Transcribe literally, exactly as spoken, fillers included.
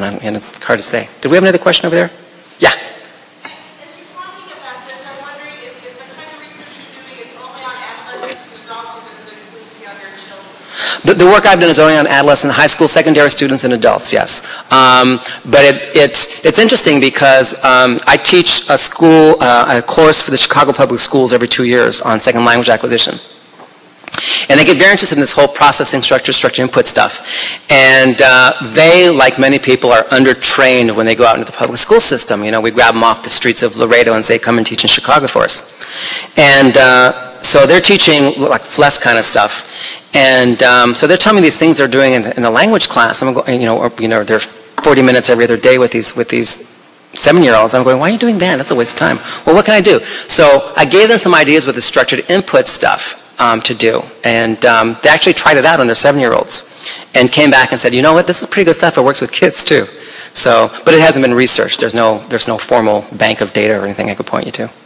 and, and it's hard to say. Did we have another question over there? Yeah. The, the work I've done is only on adolescent, high school, secondary students, and adults, yes. Um, but it, it's, it's interesting because um, I teach a school, uh, a course for the Chicago Public Schools every two years on second language acquisition. And they get very interested in this whole processing structure, structure input stuff. And uh, they, like many people, are undertrained when they go out into the public school system. You know, we grab them off the streets of Laredo and say, come and teach in Chicago for us. And uh, so they're teaching like F L E S kind of stuff. And um, so they're telling me these things they're doing in the, in the language class. I'm going, you know, or, you know, they're forty minutes every other day with these with these seven-year-olds. I'm going, why are you doing that? That's a waste of time. Well, what can I do? So I gave them some ideas with the structured input stuff um, to do, and um, they actually tried it out on their seven-year-olds, and came back and said, you know what? This is pretty good stuff. It works with kids too. So, but it hasn't been researched. There's no there's no formal bank of data or anything I could point you to.